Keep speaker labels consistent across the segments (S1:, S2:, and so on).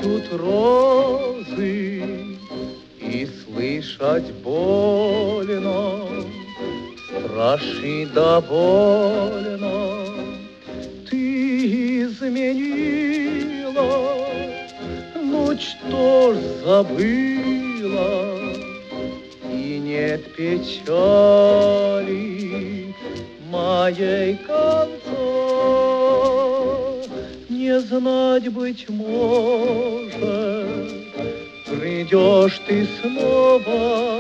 S1: плачут розы, и слышать больно, страшно довольно. Ты изменила, ну что ж забыла, и нет печали моей конца. Не знать, быть может, придешь ты снова,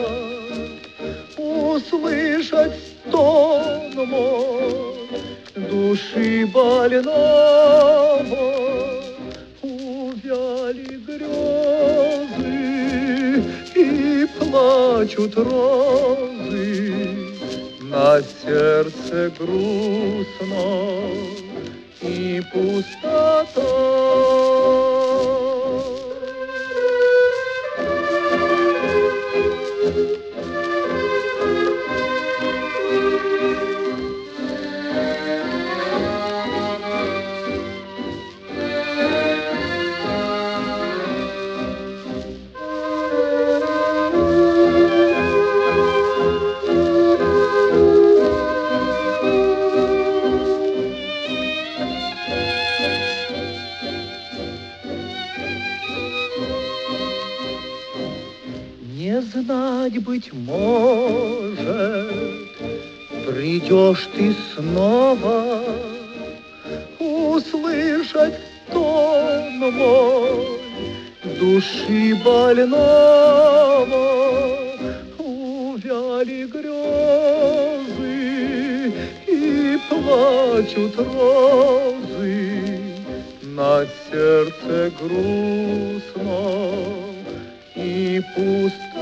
S1: услышать стон мой души больного. Увяли грезы и плачут розы, на сердце грустно и пустота. Не знать, быть может, придешь ты снова, услышать стон мой души больного. Увяли грезы и плачут розы, на сердце грустно и пусто.